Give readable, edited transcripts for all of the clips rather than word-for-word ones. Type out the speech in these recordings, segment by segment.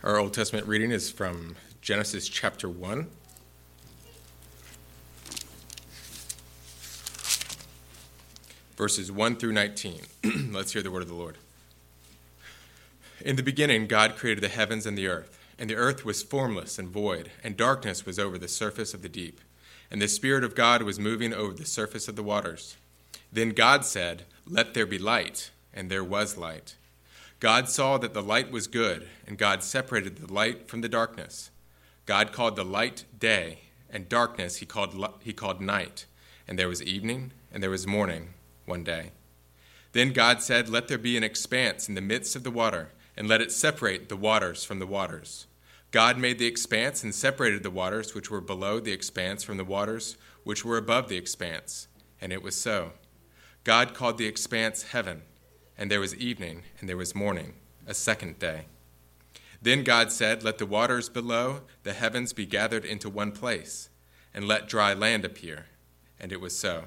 Our Old Testament reading is from Genesis chapter 1. Verses 1 through 19. Let's hear the word of the Lord. In the beginning, God created the heavens and the earth was formless and void, and darkness was over the surface of the deep, and the Spirit of God was moving over the surface of the waters. Then God said, "Let there be light," and there was light. God saw that the light was good, and God separated the light from the darkness. God called the light day, and darkness he called night. And there was evening, and there was morning one day. Then God said, "Let there be an expanse in the midst of the water, and let it separate the waters from the waters." God made the expanse and separated the waters which were below the expanse from the waters which were above the expanse. And it was so. God called the expanse heaven. And there was evening, and there was morning, a second day. Then God said, "Let the waters below the heavens be gathered into one place, and let dry land appear." And it was so.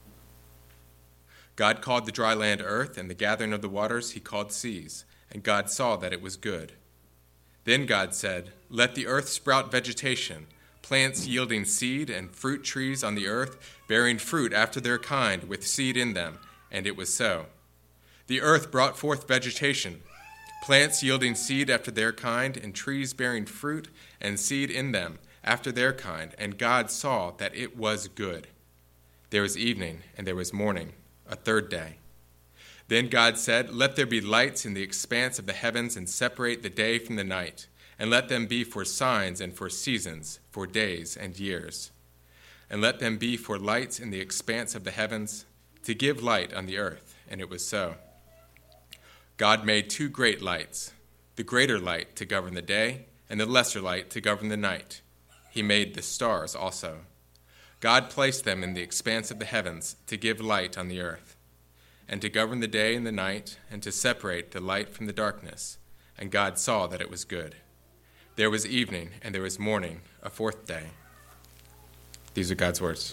God called the dry land earth, and the gathering of the waters he called seas, and God saw that it was good. Then God said, "Let the earth sprout vegetation, plants yielding seed, and fruit trees on the earth, bearing fruit after their kind, with seed in them." And it was so. The earth brought forth vegetation, plants yielding seed after their kind, and trees bearing fruit and seed in them after their kind. And God saw that it was good. There was evening, and there was morning, a third day. Then God said, "Let there be lights in the expanse of the heavens, and separate the day from the night, and let them be for signs and for seasons, for days and years. And let them be for lights in the expanse of the heavens, to give light on the earth." And it was so. God made two great lights, the greater light to govern the day, and the lesser light to govern the night. He made the stars also. God placed them in the expanse of the heavens to give light on the earth, and to govern the day and the night, and to separate the light from the darkness. And God saw that it was good. There was evening, and there was morning, a fourth day. These are God's words.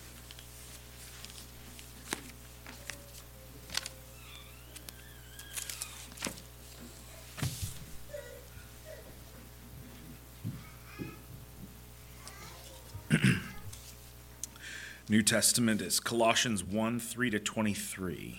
New Testament is Colossians 1, 3-23.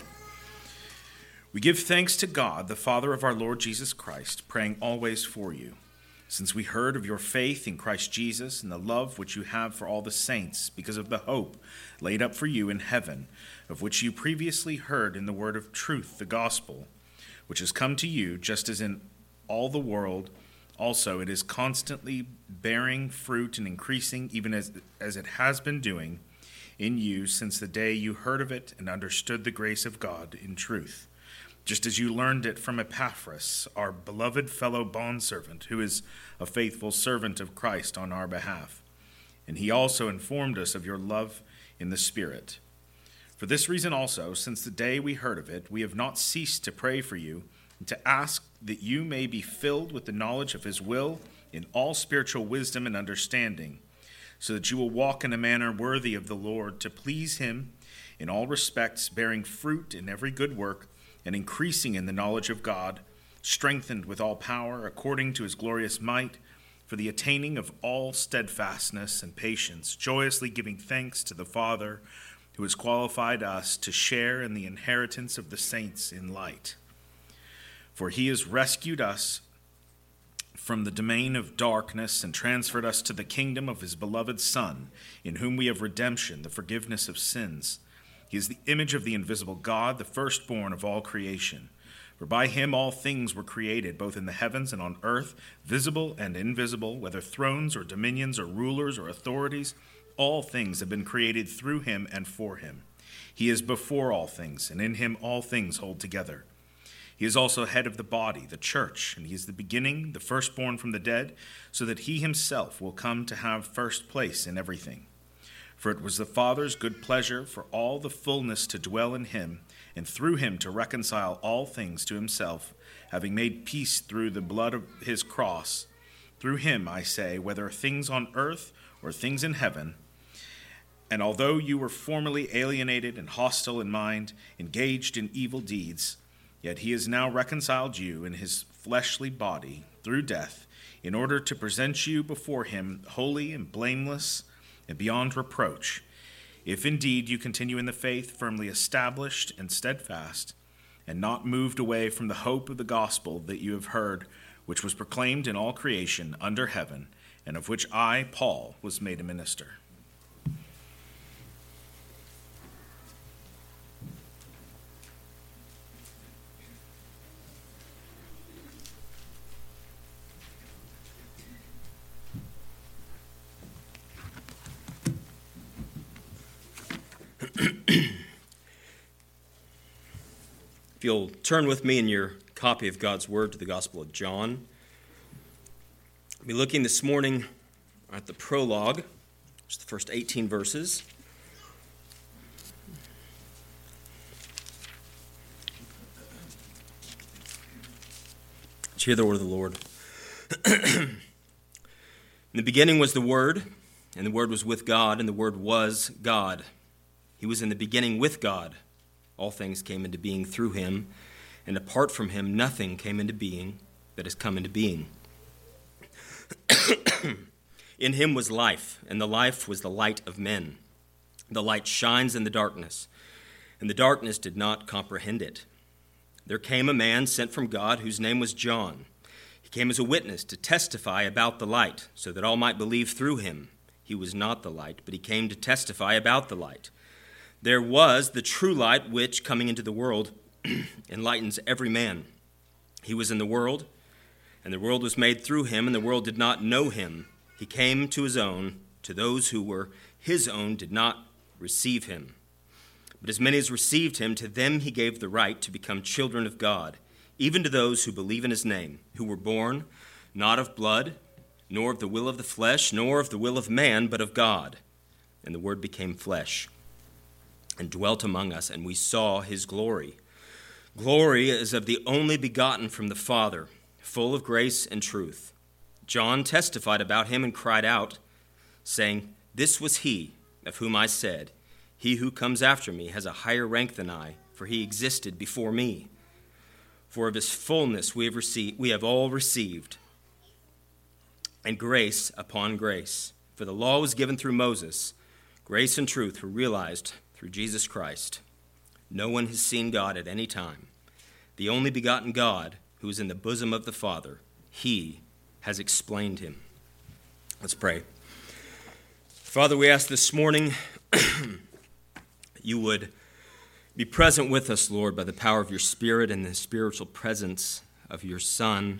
We give thanks to God, the Father of our Lord Jesus Christ, praying always for you, since we heard of your faith in Christ Jesus and the love which you have for all the saints, because of the hope laid up for you in heaven, of which you previously heard in the word of truth, the gospel, which has come to you, just as in all the world also it is constantly bearing fruit and increasing, even as it has been doing in you since the day you heard of it and understood the grace of God in truth, just as you learned it from Epaphras, our beloved fellow bondservant, who is a faithful servant of Christ on our behalf. And he also informed us of your love in the Spirit. For this reason also, since the day we heard of it, we have not ceased to pray for you, and to ask that you may be filled with the knowledge of his will in all spiritual wisdom and understanding, so that you will walk in a manner worthy of the Lord, to please him in all respects, bearing fruit in every good work, and increasing in the knowledge of God, strengthened with all power according to his glorious might, for the attaining of all steadfastness and patience, joyously giving thanks to the Father, who has qualified us to share in the inheritance of the saints in light. For he has rescued us from the domain of darkness and transferred us to the kingdom of his beloved Son, in whom we have redemption, the forgiveness of sins. He is the image of the invisible God, the firstborn of all creation. For by him all things were created, both in the heavens and on earth, visible and invisible, whether thrones or dominions or rulers or authorities. All things have been created through him and for him. He is before all things, and in him all things hold together. He is also head of the body, the church, and he is the beginning, the firstborn from the dead, so that he himself will come to have first place in everything. For it was the Father's good pleasure for all the fullness to dwell in him, and through him to reconcile all things to himself, having made peace through the blood of his cross. Through him, I say, whether things on earth or things in heaven. And although you were formerly alienated and hostile in mind, engaged in evil deeds, yet he has now reconciled you in his fleshly body through death, in order to present you before him holy and blameless and beyond reproach, if indeed you continue in the faith, firmly established and steadfast, and not moved away from the hope of the gospel that you have heard, which was proclaimed in all creation under heaven, and of which I, Paul, was made a minister. If you'll turn with me in your copy of God's Word to the Gospel of John, we'll be looking this morning at the prologue, which is the first 18 verses. Let's hear the word of the Lord. In the beginning was the Word, and the Word was with God, and the Word was God. He was in the beginning with God. All things came into being through him, and apart from him, nothing came into being that has come into being. In him was life, and the life was the light of men. The light shines in the darkness, and the darkness did not comprehend it. There came a man sent from God whose name was John. He came as a witness to testify about the light, so that all might believe through him. He was not the light, but he came to testify about the light. There was the true light which, coming into the world, enlightens every man. He was in the world, and the world was made through him, and the world did not know him. He came to his own. To those who were his own did not receive him. But as many as received him, to them he gave the right to become children of God, even to those who believe in his name, who were born not of blood, nor of the will of the flesh, nor of the will of man, but of God. And the Word became flesh and dwelt among us, and we saw his glory. Glory is of the only begotten from the Father, full of grace and truth. John testified about him and cried out, saying, "This was he of whom I said, 'He who comes after me has a higher rank than I, for he existed before me.' For of his fullness we have all received, and grace upon grace. For the law was given through Moses, grace and truth were realized through Jesus Christ. No one has seen God at any time. The only begotten God, who is in the bosom of the Father, he has explained him." Let's pray. Father, we ask this morning you would be present with us, Lord, by the power of your Spirit and the spiritual presence of your Son,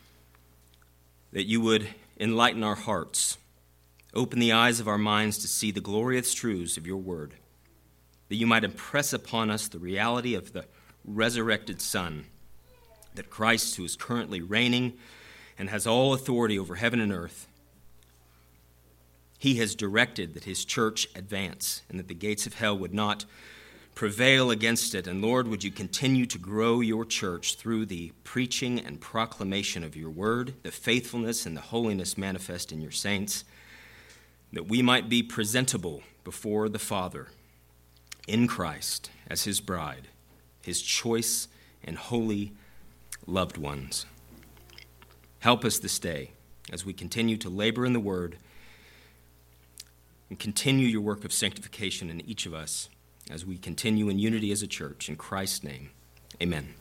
that you would enlighten our hearts, open the eyes of our minds to see the glorious truths of your word, that you might impress upon us the reality of the resurrected Son, that Christ, who is currently reigning and has all authority over heaven and earth, he has directed that his church advance and that the gates of hell would not prevail against it. And Lord, would you continue to grow your church through the preaching and proclamation of your word, the faithfulness and the holiness manifest in your saints, that we might be presentable before the Father in Christ as his bride, his choice and holy loved ones. Help us this day as we continue to labor in the word and continue your work of sanctification in each of us as we continue in unity as a church. In Christ's name, amen.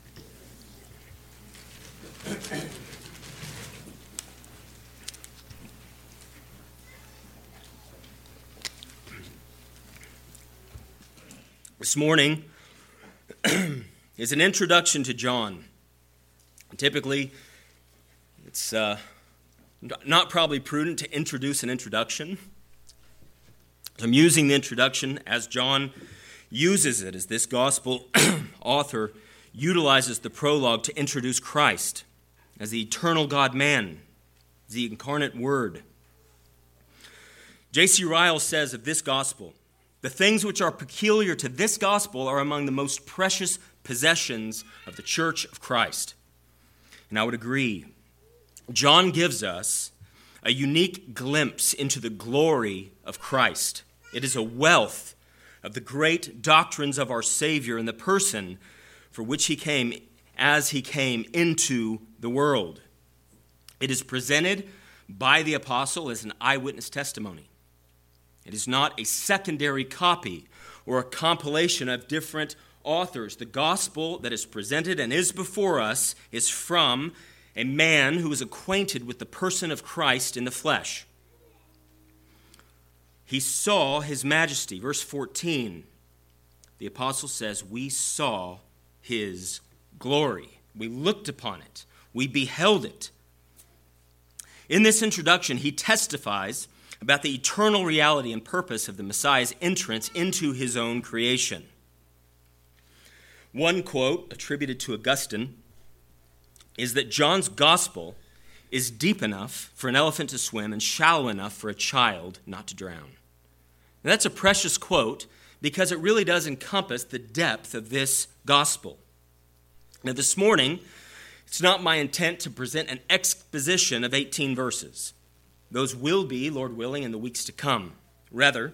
This morning is an introduction to John. Typically, it's not probably prudent to introduce an introduction. I'm using the introduction as John uses it, as this gospel author utilizes the prologue to introduce Christ as the eternal God-man, the incarnate Word. J.C. Ryle says of this gospel, "The things which are peculiar to this gospel are among the most precious possessions of the Church of Christ." And I would agree. John gives us a unique glimpse into the glory of Christ. It is a wealth of the great doctrines of our Savior and the person for which he came as he came into the world. It is presented by the apostle as an eyewitness testimony. It is not a secondary copy or a compilation of different authors. The gospel that is presented and is before us is from a man who is acquainted with the person of Christ in the flesh. He saw his majesty. Verse 14, the apostle says, we saw his glory. We looked upon it. We beheld it. In this introduction, he testifies about the eternal reality and purpose of the Messiah's entrance into his own creation. One quote attributed to Augustine is that John's gospel is deep enough for an elephant to swim and shallow enough for a child not to drown. Now, that's a precious quote because it really does encompass the depth of this gospel. Now, this morning, it's not my intent to present an exposition of 18 verses. Those will be, Lord willing, in the weeks to come. Rather,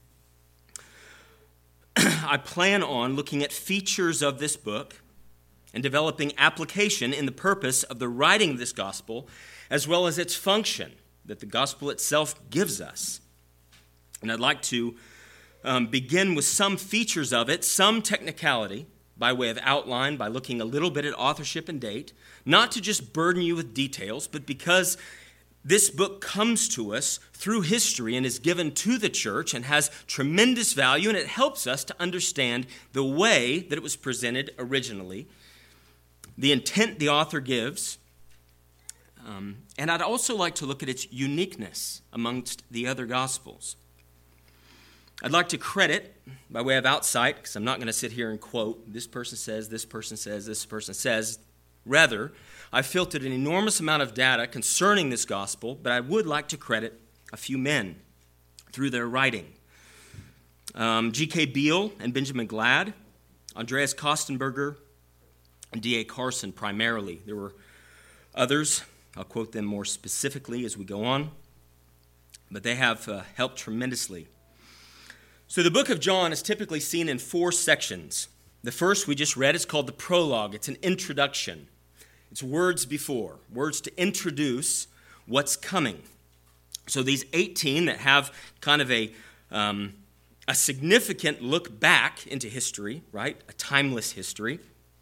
I plan on looking at features of this book and developing application in the purpose of the writing of this gospel, as well as its function that the gospel itself gives us. And I'd like to begin with some features of it, some technicality, by way of outline, by looking a little bit at authorship and date, not to just burden you with details, but because this book comes to us through history and is given to the church and has tremendous value, and it helps us to understand the way that it was presented originally, the intent the author gives, and I'd also like to look at its uniqueness amongst the other Gospels. I'd like to credit, by way of outsight, because I'm not going to sit here and quote, this person says, this person says, this person says. Rather, I've filtered an enormous amount of data concerning this gospel, but I would like to credit a few men through their writing. G.K. Beale and Benjamin Glad, Andreas Kostenberger, and D.A. Carson primarily. There were others. I'll quote them more specifically as we go on, but they have helped tremendously. So the book of John is typically seen in 4 sections. The first we just read is called the prologue. It's an introduction. It's words before, words to introduce what's coming. So these 18 that have kind of a significant look back into history, right? A timeless history.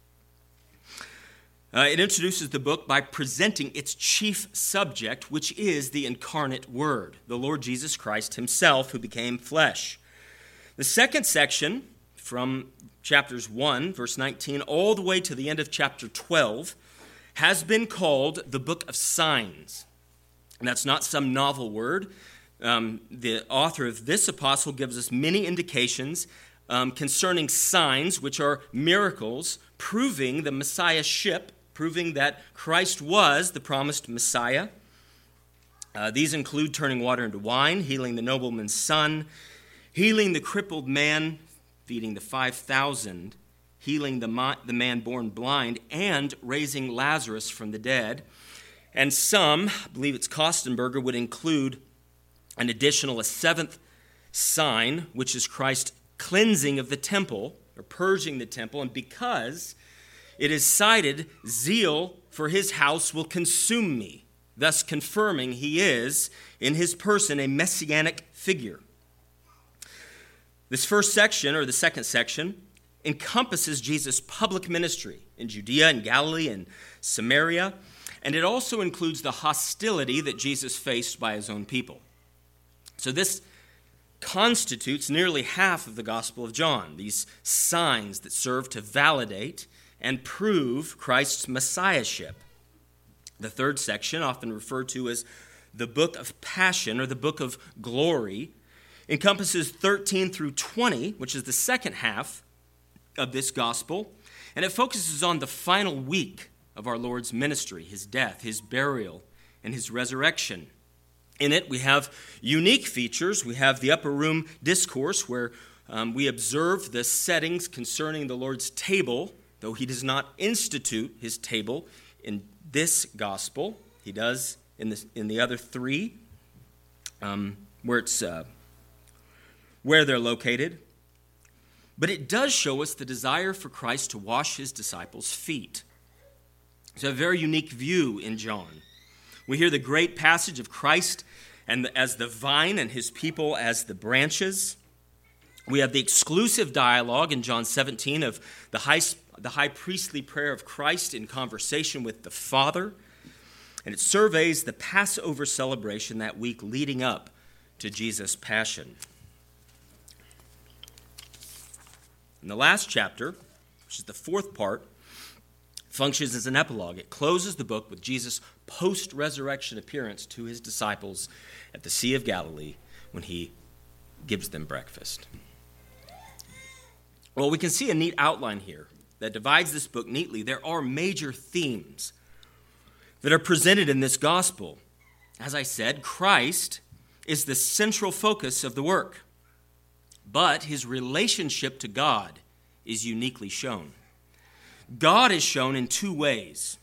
It introduces the book by presenting its chief subject, which is the incarnate Word, the Lord Jesus Christ himself who became flesh. The second section, from chapters 1, verse 19, all the way to the end of chapter 12, has been called the book of signs. And that's not some novel word. The author of this epistle gives us many indications concerning signs, which are miracles, proving the Messiahship, proving that Christ was the promised Messiah. These include turning water into wine, healing the nobleman's son, healing the crippled man, feeding the 5,000, healing the man born blind, and raising Lazarus from the dead. And some, I believe it's Kostenberger, would include an additional, a 7th sign, which is Christ's cleansing of the temple, or purging the temple. And because it is cited, zeal for his house will consume me, thus confirming he is, in his person, a messianic figure. This first section, or the second section, encompasses Jesus' public ministry in Judea and Galilee and Samaria, and it also includes the hostility that Jesus faced by his own people. So this constitutes nearly half of the Gospel of John, these signs that serve to validate and prove Christ's messiahship. The third section, often referred to as the book of Passion or the book of Glory, encompasses 13 through 20, which is the second half of this gospel, and it focuses on the final week of our Lord's ministry, his death, his burial, and his resurrection. In it, we have unique features. We have the upper room discourse where we observe the settings concerning the Lord's table, though he does not institute his table in this gospel. He does in the other 3, where they're located. But it does show us the desire for Christ to wash his disciples' feet. It's a very unique view in John. We hear the great passage of Christ and as the vine and his people as the branches. We have the exclusive dialogue in John 17 of the high priestly prayer of Christ in conversation with the Father. And it surveys the Passover celebration that week leading up to Jesus' passion. In the last chapter, which is the fourth part, functions as an epilogue. It closes the book with Jesus' post-resurrection appearance to his disciples at the Sea of Galilee when he gives them breakfast. Well, we can see a neat outline here that divides this book neatly. There are major themes that are presented in this gospel. As I said, Christ is the central focus of the work, but his relationship to God is uniquely shown. God is shown in two ways.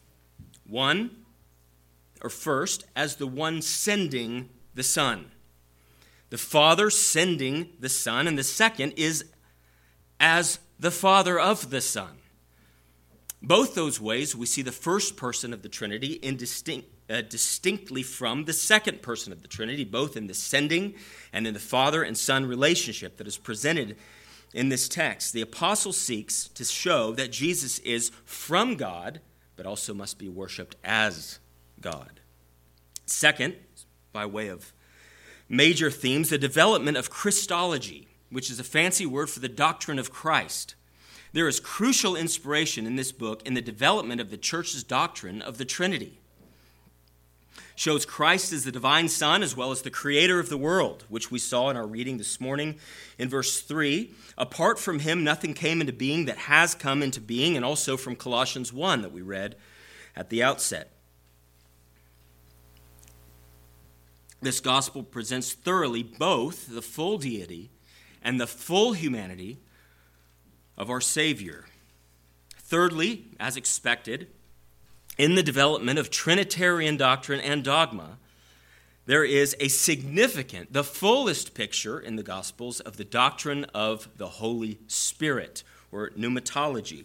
First, as the one sending the Son. The Father sending the Son, and the second is as the Father of the Son. Both those ways, we see the first person of the Trinity distinctly from the second person of the Trinity, both in the sending and in the Father and Son relationship that is presented in this text. The apostle seeks to show that Jesus is from God, but also must be worshipped as God. Second, by way of major themes, the development of Christology, which is a fancy word for the doctrine of Christ. There is crucial inspiration in this book in the development of the church's doctrine of the Trinity. Shows Christ as the divine Son as well as the creator of the world, which we saw in our reading this morning in verse 3. Apart from him, nothing came into being that has come into being, and also from Colossians 1 that we read at the outset. This gospel presents thoroughly both the full deity and the full humanity of our Savior. Thirdly, as expected, in the development of Trinitarian doctrine and dogma, there is a significant, the fullest picture in the Gospels of the doctrine of the Holy Spirit, or pneumatology.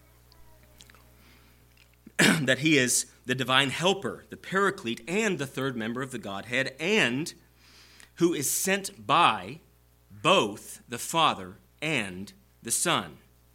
That he is the divine helper, the paraclete, and the third member of the Godhead, and who is sent by both the Father and the Son.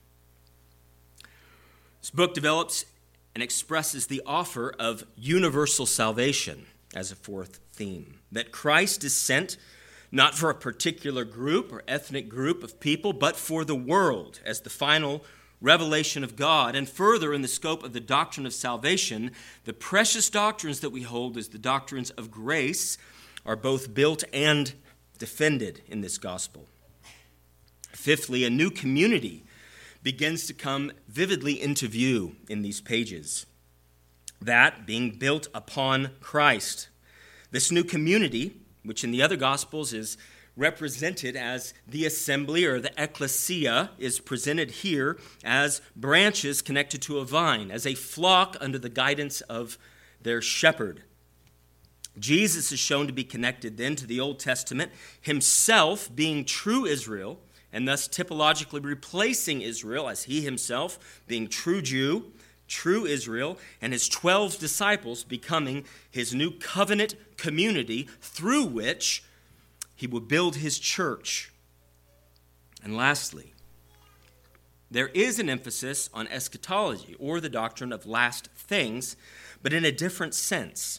This book develops and expresses the offer of universal salvation as a fourth theme. That Christ is sent not for a particular group or ethnic group of people, but for the world as the final revelation of God. And further, in the scope of the doctrine of salvation, the precious doctrines that we hold as the doctrines of grace are both built and defended in this gospel. Fifthly, a new community begins to come vividly into view in these pages. That being built upon Christ. This new community, which in the other Gospels is represented as the assembly or the ecclesia, is presented here as branches connected to a vine, as a flock under the guidance of their shepherd. Jesus is shown to be connected then to the Old Testament, himself being true Israel, and thus typologically replacing Israel as he himself being true Jew, true Israel, and his 12 disciples becoming his new covenant community through which he will build his church. And lastly, there is an emphasis on eschatology, or the doctrine of last things, but in a different sense.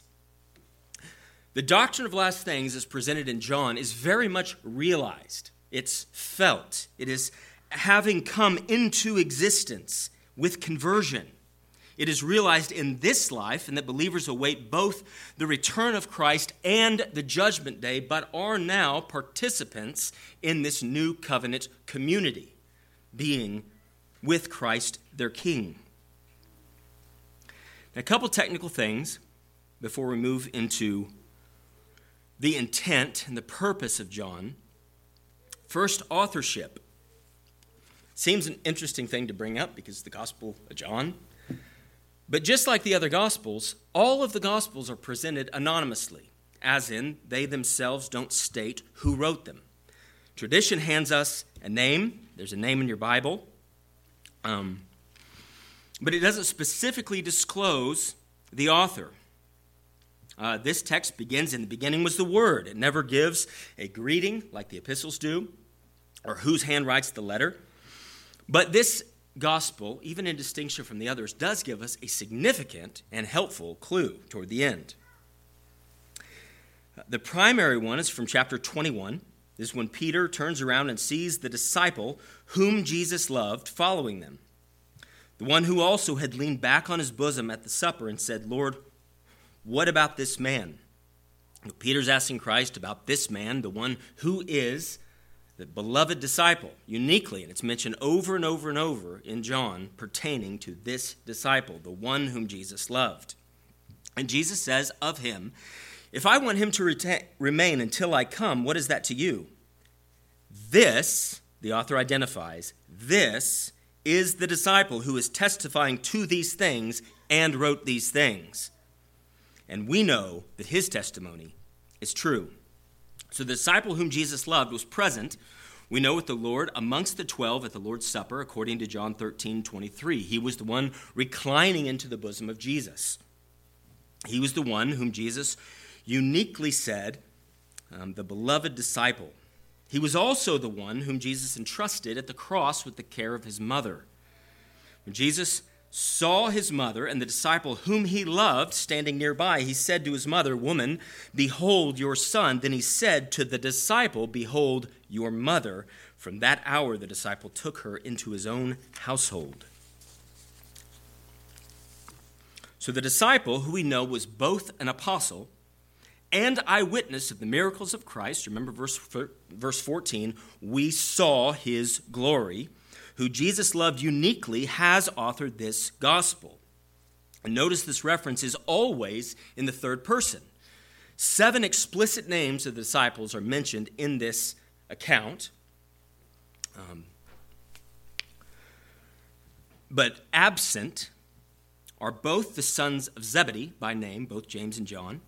The doctrine of last things as presented in John is very much realized. It's felt. It is having come into existence with conversion. It is realized in this life, and that believers await both the return of Christ and the judgment day, but are now participants in this new covenant community, being with Christ their King. Now, a couple technical things before we move into the intent and the purpose of John. First, authorship. Seems an interesting thing to bring up because the Gospel of John. But just like the other Gospels, all of the Gospels are presented anonymously, as in they themselves don't state who wrote them. Tradition hands us a name. There's a name in your Bible. but it doesn't specifically disclose the author. This text begins, in the beginning was the Word. It never gives a greeting like the epistles do, or whose hand writes the letter. But this gospel, even in distinction from the others, does give us a significant and helpful clue toward the end. The primary one is from chapter 21. This is when Peter turns around and sees the disciple whom Jesus loved following them. The one who also had leaned back on his bosom at the supper and said, "Lord, what about this man?" Peter's asking Christ about this man, the one who is the beloved disciple, uniquely, and it's mentioned over and over and over in John pertaining to this disciple, the one whom Jesus loved. And Jesus says of him, "If I want him to remain until I come, what is that to you?" This, the author identifies, this is the disciple who is testifying to these things and wrote these things. And we know that his testimony is true. So the disciple whom Jesus loved was present, we know, with the Lord amongst the 12 at the Lord's Supper, according to John 13:23. He was the one reclining into the bosom of Jesus. He was the one whom Jesus uniquely said, the beloved disciple. He was also the one whom Jesus entrusted at the cross with the care of his mother. When Jesus saw his mother and the disciple whom he loved standing nearby, he said to his mother, "Woman, behold your son." Then he said to the disciple, "Behold your mother." From that hour, the disciple took her into his own household. So the disciple, who we know was both an apostle and eyewitness of the miracles of Christ, remember verse 14, we saw his glory, who Jesus loved uniquely, has authored this gospel. And notice this reference is always in the third person. 7 explicit names of the disciples are mentioned in this account. But absent are both the sons of Zebedee by name, both James and John.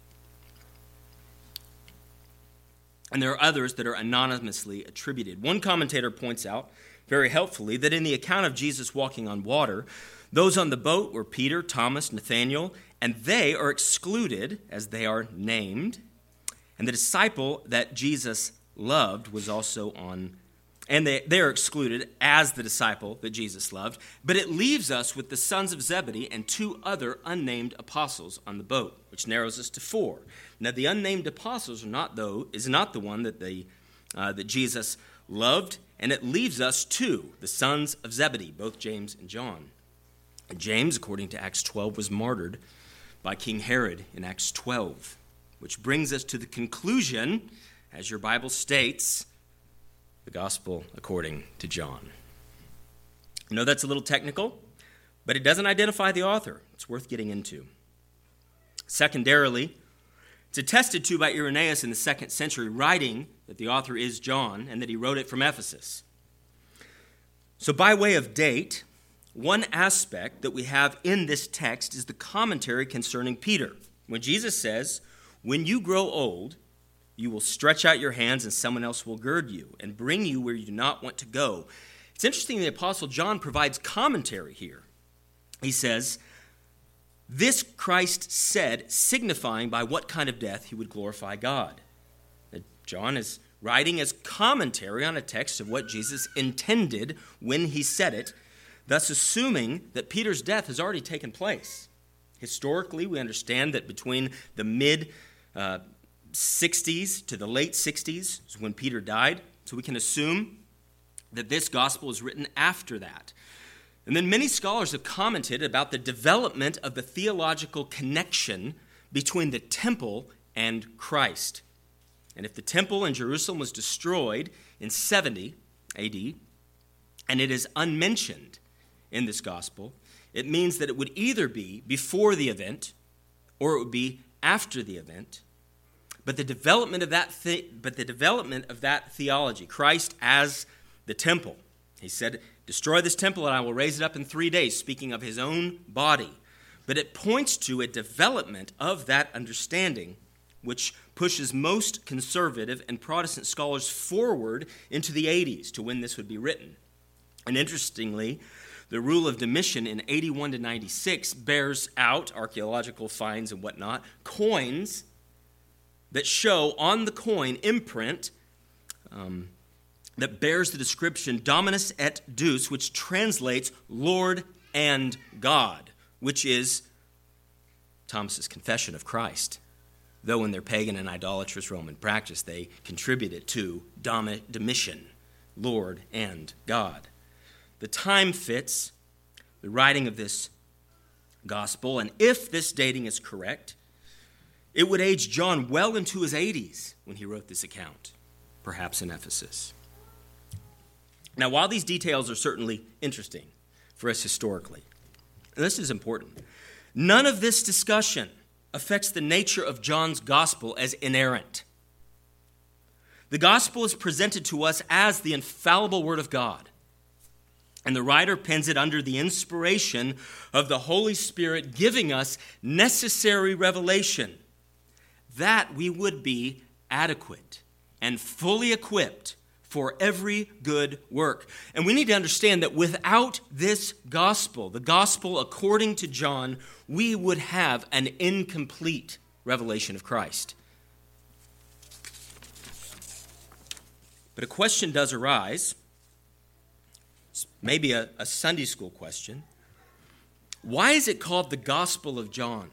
And there are others that are anonymously attributed. One commentator points out very helpfully that in the account of Jesus walking on water, those on the boat were Peter, Thomas, Nathanael, and they are excluded as they are named. And the disciple that Jesus loved was also on, and they are excluded as the disciple that Jesus loved. But it leaves us with the sons of Zebedee and 2 other unnamed apostles on the boat, which narrows us to 4. Now, the unnamed apostles is not the one that Jesus loved, and it leaves us 2, the sons of Zebedee, both James and John. And James, according to Acts 12, was martyred by King Herod in Acts 12, which brings us to the conclusion, as your Bible states, the gospel according to John. I know that's a little technical, but it doesn't identify the author. It's worth getting into. Secondarily, it's attested to by Irenaeus in the 2nd century, writing that the author is John and that he wrote it from Ephesus. So by way of date, one aspect that we have in this text is the commentary concerning Peter. When Jesus says, "When you grow old, you will stretch out your hands and someone else will gird you and bring you where you do not want to go." It's interesting the Apostle John provides commentary here. He says, "This Christ said, signifying by what kind of death he would glorify God." Now, John is writing as commentary on a text of what Jesus intended when he said it, thus assuming that Peter's death has already taken place. Historically, we understand that between the mid-60s to the late 60s is when Peter died, so we can assume that this gospel is written after that. And then many scholars have commented about the development of the theological connection between the temple and Christ. And if the temple in Jerusalem was destroyed in 70 AD, and it is unmentioned in this gospel, it means that it would either be before the event or it would be after the event. But the development of that theology, Christ as the temple, he said, "Destroy this temple and I will raise it up in 3 days," speaking of his own body. But it points to a development of that understanding, which pushes most conservative and Protestant scholars forward into the 80s to when this would be written. And interestingly, The rule of Domitian in 81 to 96 bears out archaeological finds and whatnot, coins that show on the coin imprint that bears the description Dominus et Deus, which translates Lord and God, which is Thomas's confession of Christ. Though in their pagan and idolatrous Roman practice, they contributed to Domitian, Lord and God. The time fits the writing of this gospel, and if this dating is correct, it would age John well into his 80s when he wrote this account, perhaps in Ephesus. Now, while these details are certainly interesting for us historically, and this is important, none of this discussion affects the nature of John's gospel as inerrant. The gospel is presented to us as the infallible word of God, and the writer pens it under the inspiration of the Holy Spirit giving us necessary revelation that we would be adequate and fully equipped for every good work. And we need to understand that without this gospel, the gospel according to John, we would have an incomplete revelation of Christ. But a question does arise, it's maybe a Sunday school question. Why is it called the Gospel of John?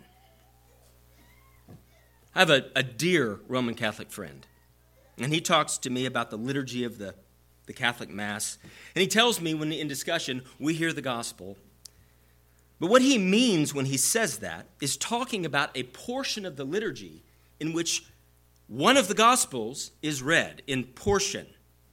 I have a dear Roman Catholic friend, and he talks to me about the liturgy of the Catholic Mass. And he tells me when in discussion we hear the gospel. But what he means when he says that is talking about a portion of the liturgy in which one of the gospels is read in portion.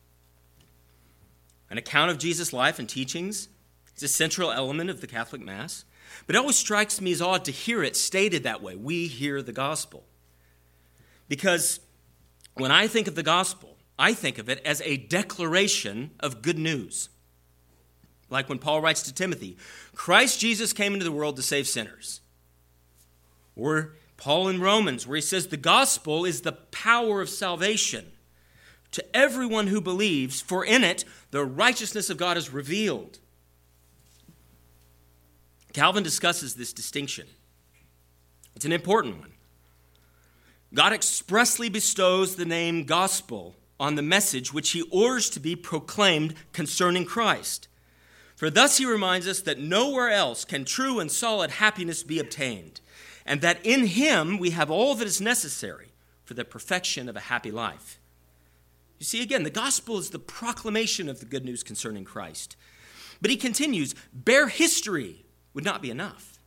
An account of Jesus' life and teachings is a central element of the Catholic Mass. But it always strikes me as odd to hear it stated that way. We hear the gospel. Because when I think of the gospel, I think of it as a declaration of good news. Like when Paul writes to Timothy, Christ Jesus came into the world to save sinners. Or Paul in Romans, where he says the gospel is the power of salvation to everyone who believes, for in it the righteousness of God is revealed. Calvin discusses this distinction. It's an important one. God expressly bestows the name gospel on the message which he orders to be proclaimed concerning Christ. For thus he reminds us that nowhere else can true and solid happiness be obtained, and that in him we have all that is necessary for the perfection of a happy life. You see, again, the gospel is the proclamation of the good news concerning Christ. But he continues, bare history would not be enough,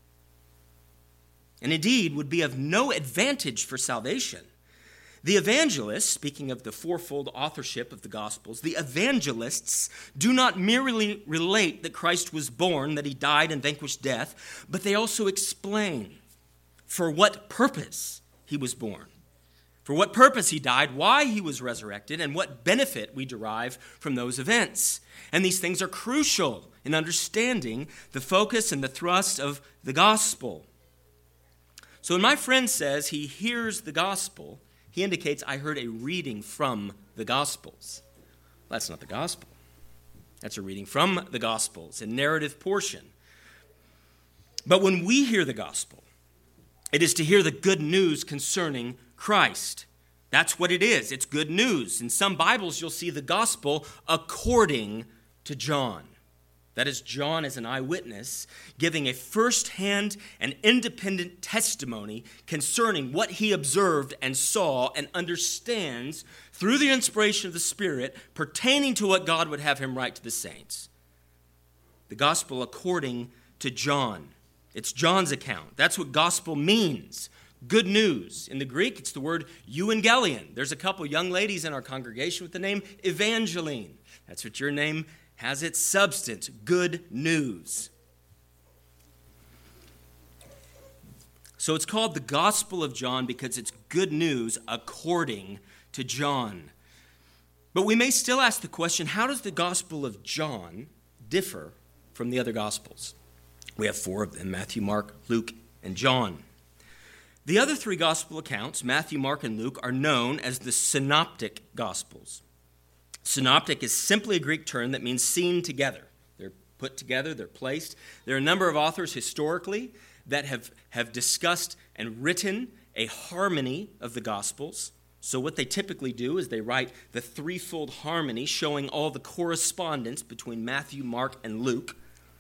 and indeed would be of no advantage for salvation. The evangelists, speaking of the fourfold authorship of the Gospels, the evangelists do not merely relate that Christ was born, that he died and vanquished death, but they also explain for what purpose he was born, for what purpose he died, why he was resurrected, and what benefit we derive from those events. And these things are crucial in understanding the focus and the thrust of the gospel. So when my friend says he hears the gospel, he indicates, I heard a reading from the Gospels. That's not the gospel. That's a reading from the Gospels, a narrative portion. But when we hear the gospel, it is to hear the good news concerning Christ. That's what it is. It's good news. In some Bibles, you'll see the gospel according to John. That is, John as an eyewitness, giving a first-hand and independent testimony concerning what he observed and saw and understands through the inspiration of the Spirit pertaining to what God would have him write to the saints. The gospel according to John. It's John's account. That's what gospel means. Good news. In the Greek, it's the word euangelion. There's a couple young ladies in our congregation with the name Evangeline. That's what your name has its substance, good news. So it's called the Gospel of John because it's good news according to John. But we may still ask the question, how does the Gospel of John differ from the other Gospels? We have 4 of them, Matthew, Mark, Luke, and John. The other 3 Gospel accounts, Matthew, Mark, and Luke, are known as the Synoptic Gospels. Synoptic is simply a Greek term that means seen together. They're put together, they're placed. There are a number of authors historically that have discussed and written a harmony of the Gospels. So what they typically do is they write the threefold harmony showing all the correspondence between Matthew, Mark, and Luke.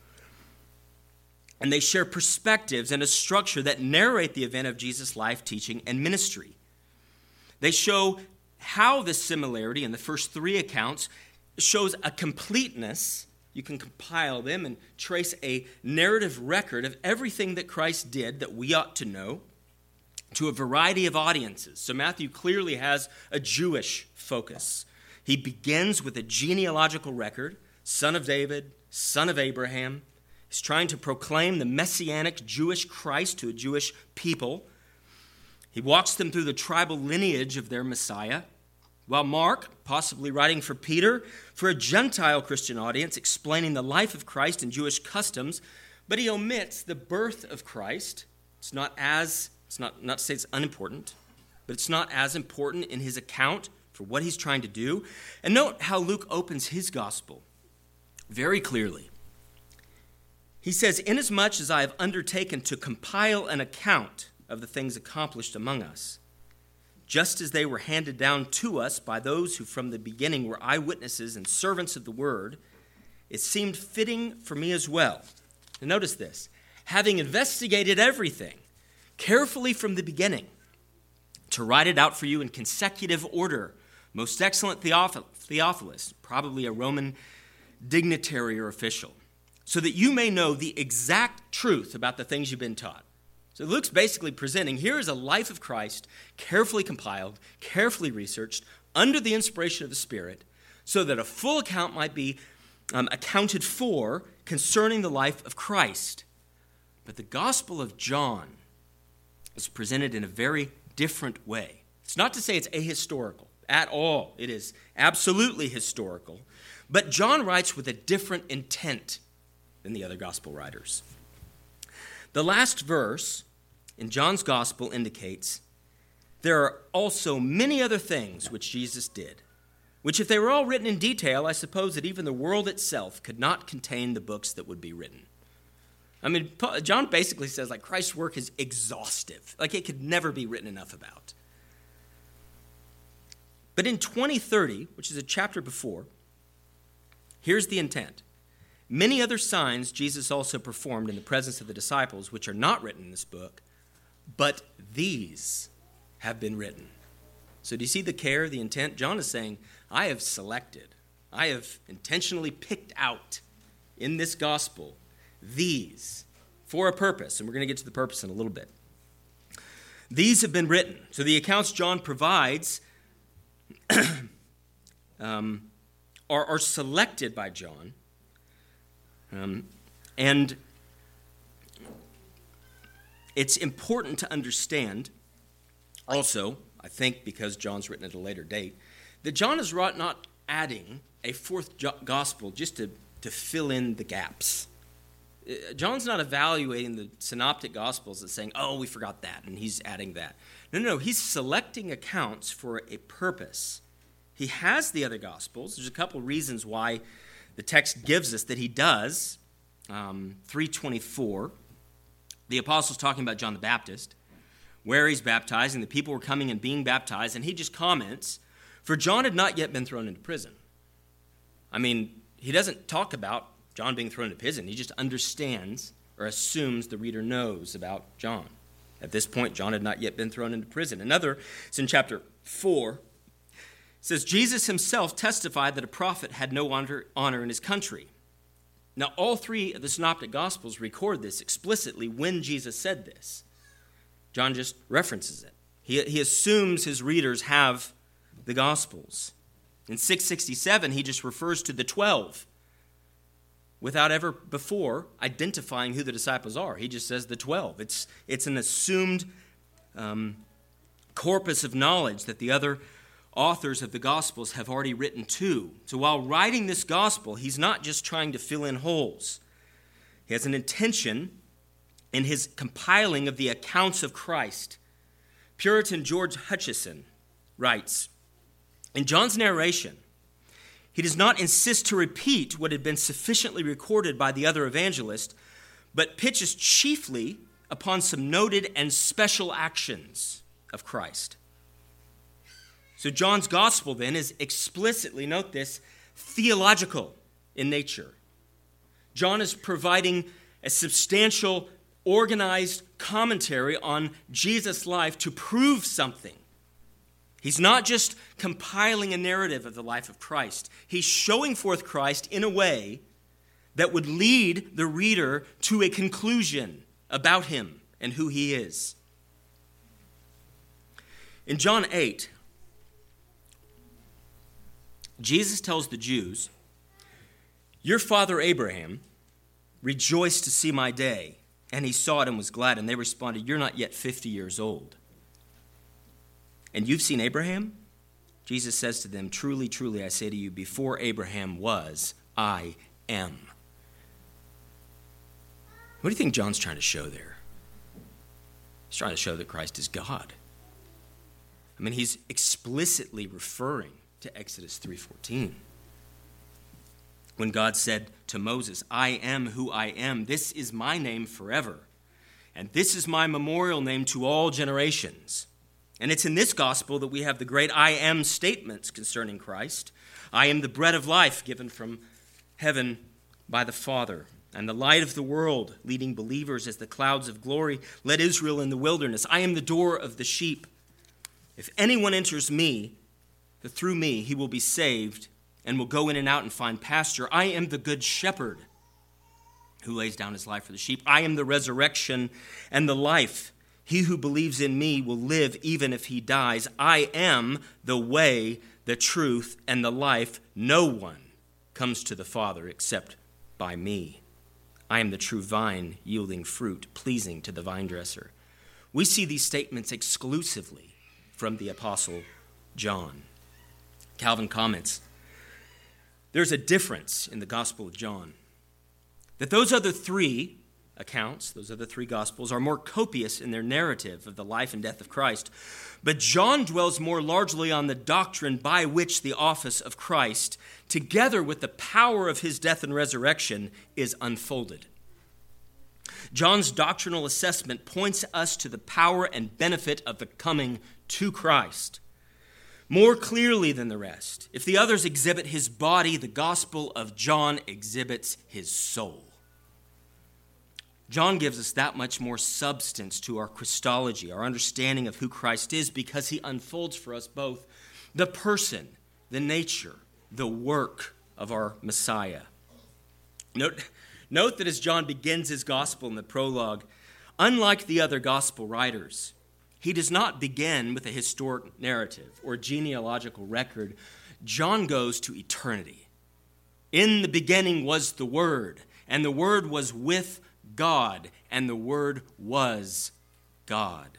And they share perspectives and a structure that narrate the event of Jesus' life, teaching, and ministry. They show how this similarity in the first three accounts shows a completeness. You can compile them and trace a narrative record of everything that Christ did that we ought to know to a variety of audiences. So Matthew clearly has a Jewish focus. He begins with a genealogical record, son of David, son of Abraham. He's trying to proclaim the messianic Jewish Christ to a Jewish people. He walks them through the tribal lineage of their Messiah, while Mark, possibly writing for Peter, for a Gentile Christian audience, explaining the life of Christ and Jewish customs, but he omits the birth of Christ. It's not to say it's unimportant, but it's not as important in his account for what he's trying to do. And note how Luke opens his gospel very clearly. He says, "Inasmuch as I have undertaken to compile an account of the things accomplished among us, just as they were handed down to us by those who from the beginning were eyewitnesses and servants of the word, it seemed fitting for me as well." And notice this, having investigated everything carefully from the beginning, to write it out for you in consecutive order, most excellent Theophilus, probably a Roman dignitary or official, so that you may know the exact truth about the things you've been taught. So Luke's basically presenting, here is a life of Christ, carefully compiled, carefully researched, under the inspiration of the Spirit, so that a full account might be accounted for concerning the life of Christ. But the Gospel of John is presented in a very different way. It's not to say it's ahistorical at all. It is absolutely historical. But John writes with a different intent than the other gospel writers. The last verse in John's gospel indicates there are also many other things which Jesus did, which if they were all written in detail, I suppose that even the world itself could not contain the books that would be written. I mean, John basically says, like, Christ's work is exhaustive. Like, it could never be written enough about. But in 2030, which is a chapter before, here's the intent. Many other signs Jesus also performed in the presence of the disciples, which are not written in this book, but these have been written. So do you see the care, the intent? John is saying, I have selected, I have intentionally picked out in this gospel these for a purpose, and we're going to get to the purpose in a little bit. These have been written. So the accounts John provides are selected by John, and it's important to understand also, I think because John's written at a later date, that John is not adding a fourth gospel just to fill in the gaps. John's not evaluating the synoptic gospels and saying, oh, we forgot that, and he's adding that. No, he's selecting accounts for a purpose. He has the other gospels. There's a couple reasons why the text gives us that he does. 3:24, the apostle's talking about John the Baptist, where he's baptizing, the people were coming and being baptized, and he just comments, for John had not yet been thrown into prison. I mean, he doesn't talk about John being thrown into prison. He just understands or assumes the reader knows about John. At this point, John had not yet been thrown into prison. Another, it's in chapter 4, says, Jesus himself testified that a prophet had no honor in his country. Now, all three of the synoptic gospels record this explicitly when Jesus said this. John just references it. He assumes his readers have the gospels. In 667, he just refers to the 12 without ever before identifying who the disciples are. He just says the 12. It's an assumed corpus of knowledge that the other authors of the Gospels have already written too. So while writing this Gospel, he's not just trying to fill in holes. He has an intention in his compiling of the accounts of Christ. Puritan George Hutcheson writes, in John's narration, he does not insist to repeat what had been sufficiently recorded by the other evangelist, but pitches chiefly upon some noted and special actions of Christ. So John's gospel then is explicitly, note this, theological in nature. John is providing a substantial, organized commentary on Jesus' life to prove something. He's not just compiling a narrative of the life of Christ. He's showing forth Christ in a way that would lead the reader to a conclusion about him and who he is. In John 8, Jesus tells the Jews, "Your father Abraham rejoiced to see my day, and he saw it and was glad." And they responded, "You're not yet 50 years old. And you've seen Abraham?" Jesus says to them, "Truly, truly, I say to you, before Abraham was, I am." What do you think John's trying to show there? He's trying to show that Christ is God. I mean, he's explicitly referring to Exodus 3:14. When God said to Moses, "I am who I am, this is my name forever, and this is my memorial name to all generations." And it's in this gospel that we have the great I am statements concerning Christ. "I am the bread of life given from heaven by the Father, and the light of the world, leading believers as the clouds of glory led Israel in the wilderness. I am the door of the sheep. If anyone enters me, through me, he will be saved and will go in and out and find pasture. I am the good shepherd who lays down his life for the sheep. I am the resurrection and the life. He who believes in me will live even if he dies. I am the way, the truth, and the life. No one comes to the Father except by me. I am the true vine, yielding fruit, pleasing to the vine dresser." We see these statements exclusively from the Apostle John. Calvin comments, "There's a difference in the Gospel of John. That those other three accounts, those other three Gospels, are more copious in their narrative of the life and death of Christ. But John dwells more largely on the doctrine by which the office of Christ, together with the power of his death and resurrection, is unfolded. John's doctrinal assessment points us to the power and benefit of the coming to Christ more clearly than the rest. If the others exhibit his body, the Gospel of John exhibits his soul. John gives us that much more substance to our Christology, our understanding of who Christ is, because he unfolds for us both the person, the nature, the work of our Messiah. Note that as John begins his gospel in the prologue, unlike the other gospel writers, he does not begin with a historic narrative or genealogical record. John goes to eternity. In the beginning was the Word, and the Word was with God, and the Word was God.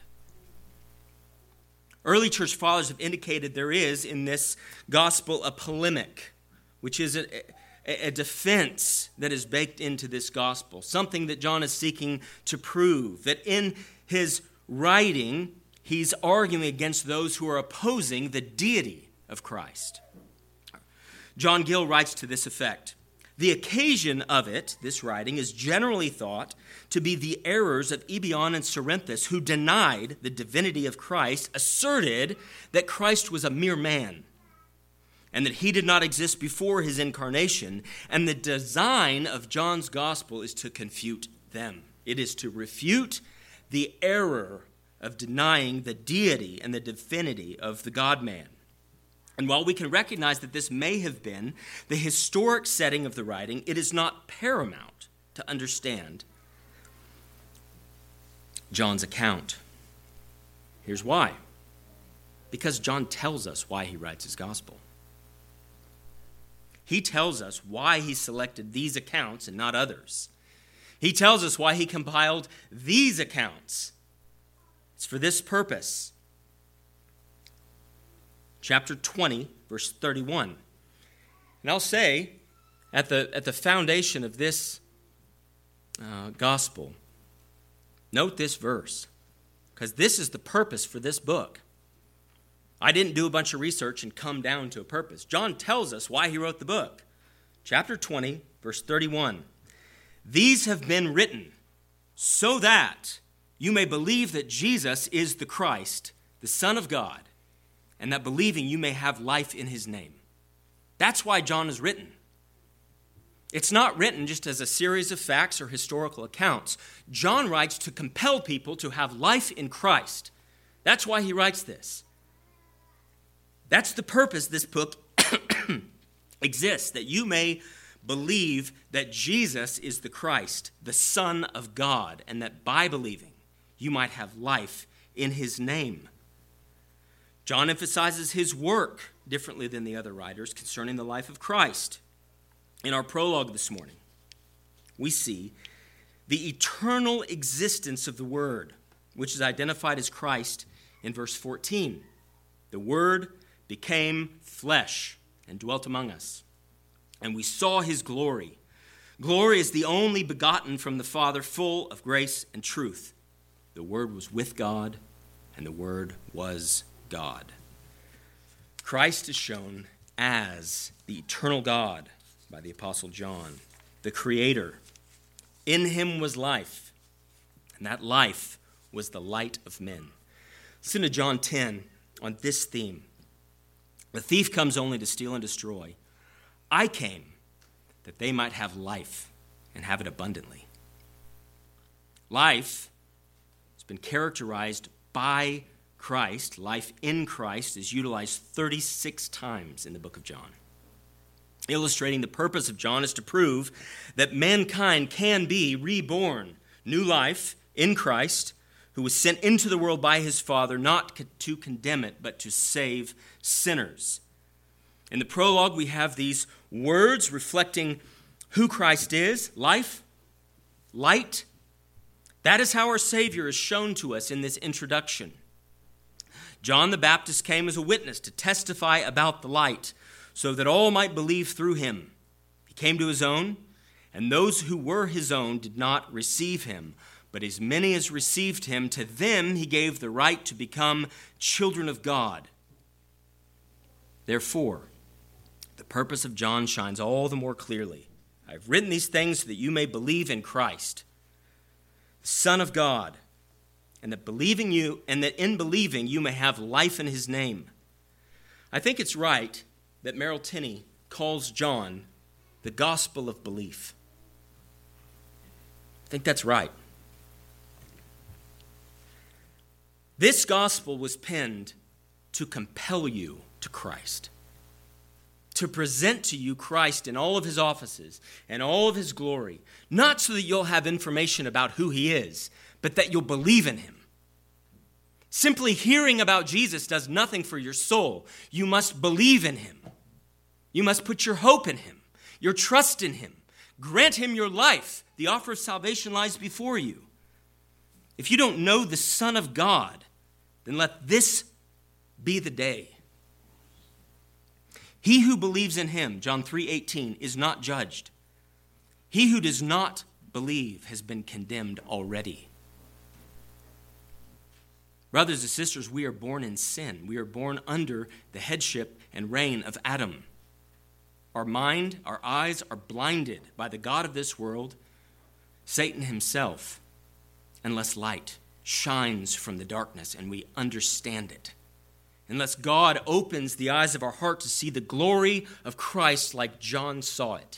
Early church fathers have indicated there is in this gospel a polemic, which is a defense that is baked into this gospel, something that John is seeking to prove, that in his writing he's arguing against those who are opposing the deity of Christ. John Gill writes to this effect: "The occasion of it," this writing, "is generally thought to be the errors of Ebion and Cerinthus, who denied the divinity of Christ, asserted that Christ was a mere man, and that he did not exist before his incarnation, and the design of John's gospel is to confute them. It is to refute the error of denying the deity and the divinity of the God-man. And while we can recognize that this may have been the historic setting of the writing, it is not paramount to understand John's account. Here's why. Because John tells us why he writes his gospel. He tells us why he selected these accounts and not others. He tells us why he compiled these accounts. It's for this purpose. Chapter 20, verse 31. And I'll say, at the foundation of this gospel, note this verse, because this is the purpose for this book. I didn't do a bunch of research and come down to a purpose. John tells us why he wrote the book. Chapter 20, verse 31. These have been written so that you may believe that Jesus is the Christ, the Son of God, and that believing you may have life in his name. That's why John is written. It's not written just as a series of facts or historical accounts. John writes to compel people to have life in Christ. That's why he writes this. That's the purpose this book exists, that you may believe that Jesus is the Christ, the Son of God, and that by believing you might have life in his name. John emphasizes his work differently than the other writers concerning the life of Christ. In our prologue this morning, we see the eternal existence of the Word, which is identified as Christ in verse 14. The Word became flesh and dwelt among us, and we saw his glory. Glory is the only begotten from the Father, full of grace and truth. The Word was with God, and the Word was God. Christ is shown as the eternal God by the Apostle John, the Creator. In him was life, and that life was the light of men. Listen to John 10 on this theme. The thief comes only to steal and destroy. I came that they might have life and have it abundantly. Life has been characterized by Christ. Life in Christ is utilized 36 times in the book of John. Illustrating the purpose of John is to prove that mankind can be reborn. New life in Christ, who was sent into the world by his Father, not to condemn it, but to save sinners. In the prologue, we have these words reflecting who Christ is: life, light. That is how our Savior is shown to us in this introduction. John the Baptist came as a witness to testify about the light, so that all might believe through him. He came to his own, and those who were his own did not receive him. But as many as received him, to them he gave the right to become children of God. Therefore, the purpose of John shines all the more clearly. I have written these things so that you may believe in Christ, the Son of God, and that in believing you may have life in his name. I think it's right that Merrill Tenney calls John the gospel of belief. I think that's right. This gospel was penned to compel you to Christ, to present to you Christ in all of his offices and all of his glory, not so that you'll have information about who he is, but that you'll believe in him. Simply hearing about Jesus does nothing for your soul. You must believe in him. You must put your hope in him, your trust in him. Grant him your life. The offer of salvation lies before you. If you don't know the Son of God, then let this be the day. He who believes in him, John 3:18, is not judged. He who does not believe has been condemned already. Brothers and sisters, we are born in sin. We are born under the headship and reign of Adam. Our mind, our eyes are blinded by the god of this world, Satan himself, unless light shines from the darkness and we understand it. Unless God opens the eyes of our heart to see the glory of Christ like John saw it.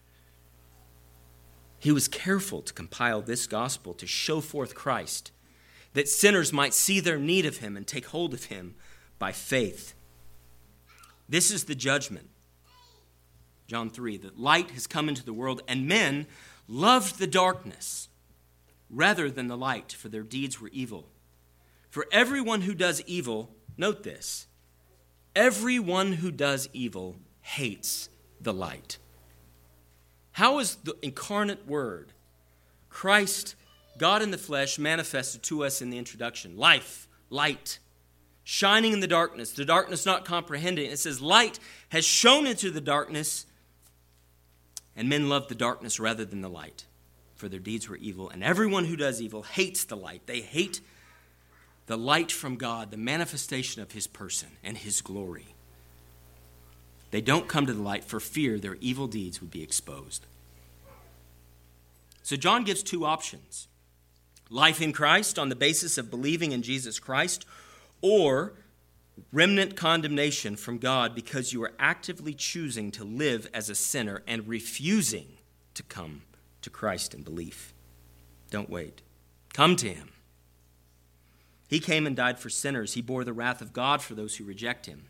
He was careful to compile this gospel to show forth Christ, that sinners might see their need of him and take hold of him by faith. This is the judgment. John 3, that light has come into the world, and men loved the darkness rather than the light, for their deeds were evil. For everyone who does evil, note this, everyone who does evil hates the light. How is the incarnate Word, Christ, God in the flesh, manifested to us in the introduction? Life, light, shining in the darkness not comprehending. It says light has shone into the darkness, and men loved the darkness rather than the light, for their deeds were evil. And everyone who does evil hates the light. They hate the light from God, the manifestation of his person and his glory. They don't come to the light for fear their evil deeds would be exposed. So John gives two options: life in Christ on the basis of believing in Jesus Christ, or remnant condemnation from God because you are actively choosing to live as a sinner and refusing to come to Christ in belief. Don't wait. Come to him. He came and died for sinners. He bore the wrath of God for those who reject him.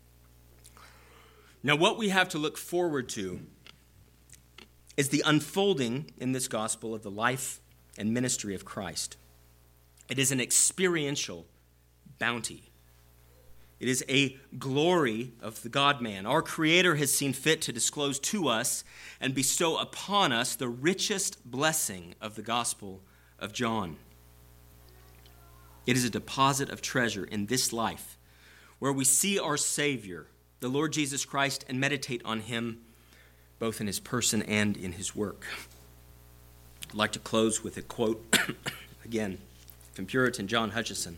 Now, what we have to look forward to is the unfolding in this gospel of the life and ministry of Christ. It is an experiential bounty. It is a glory of the God-man. Our Creator has seen fit to disclose to us and bestow upon us the richest blessing of the Gospel of John. It is a deposit of treasure in this life where we see our Savior, the Lord Jesus Christ, and meditate on him both in his person and in his work. I'd like to close with a quote, again, from Puritan John Hutchison.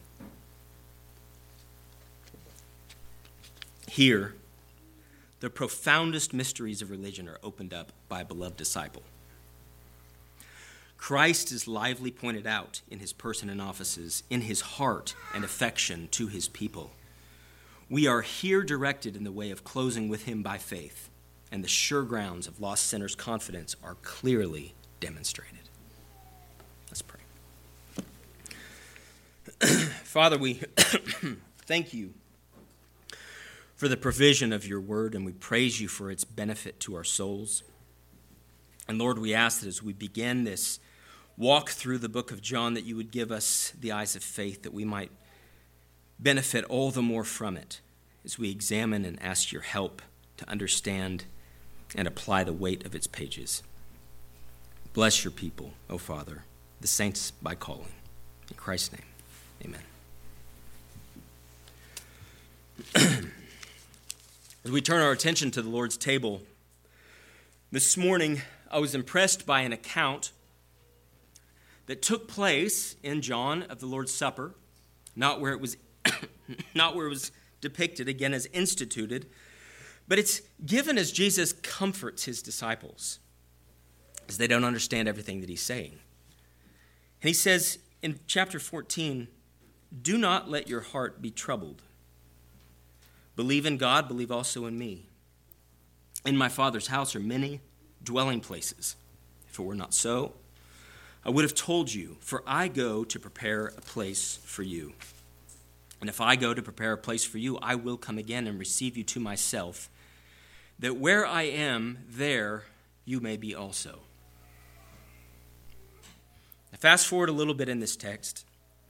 Here, the profoundest mysteries of religion are opened up by a beloved disciple. Christ is lively pointed out in his person and offices, in his heart and affection to his people. We are here directed in the way of closing with him by faith, and the sure grounds of lost sinners' confidence are clearly demonstrated. Let's pray. Father, we thank you for the provision of your word, and we praise you for its benefit to our souls. And Lord, we ask that as we begin this walk through the book of John, that you would give us the eyes of faith, that we might benefit all the more from it as we examine and ask your help to understand and apply the weight of its pages. Bless your people, O Father, the saints by calling. In Christ's name, amen. As we turn our attention to the Lord's table, this morning I was impressed by an account that took place in John of the Lord's Supper, not where it was depicted again as instituted, but it's given as Jesus comforts his disciples as they don't understand everything that he's saying. And he says in chapter 14, "Do not let your heart be troubled. Believe in God, believe also in me. In my Father's house are many dwelling places. If it were not so, I would have told you, for I go to prepare a place for you. And if I go to prepare a place for you, I will come again and receive you to myself, that where I am, there you may be also." Now fast forward a little bit in this text,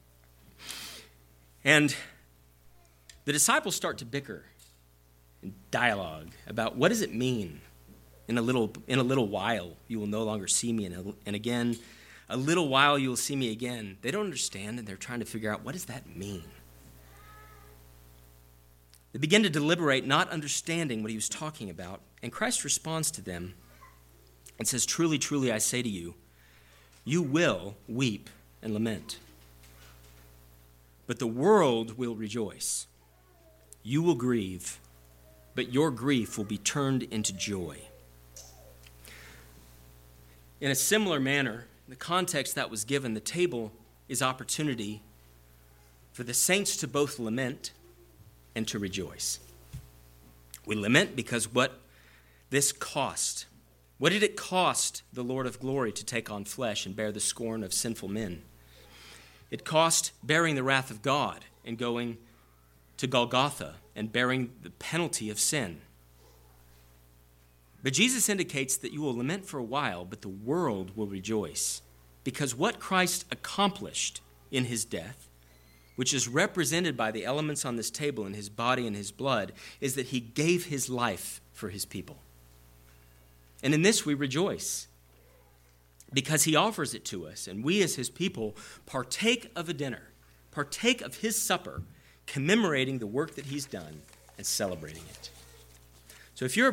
and the disciples start to bicker and dialogue about what does it mean, in a little while you will no longer see me, and again, a little while you will see me again. They don't understand, and they're trying to figure out, what does that mean? They begin to deliberate, not understanding what he was talking about, and Christ responds to them and says, "Truly, truly, I say to you, you will weep and lament, but the world will rejoice. You will grieve, but your grief will be turned into joy." In a similar manner, the context that was given, the table is opportunity for the saints to both lament and to rejoice. We lament because what this cost. What did it cost the Lord of glory to take on flesh and bear the scorn of sinful men? It cost bearing the wrath of God and going to Golgotha and bearing the penalty of sin. But Jesus indicates that you will lament for a while, but the world will rejoice, because what Christ accomplished in his death, which is represented by the elements on this table in his body and his blood, is that he gave his life for his people. And in this we rejoice, because he offers it to us, and we as his people partake of a dinner, partake of his supper, commemorating the work that he's done and celebrating it. So if you're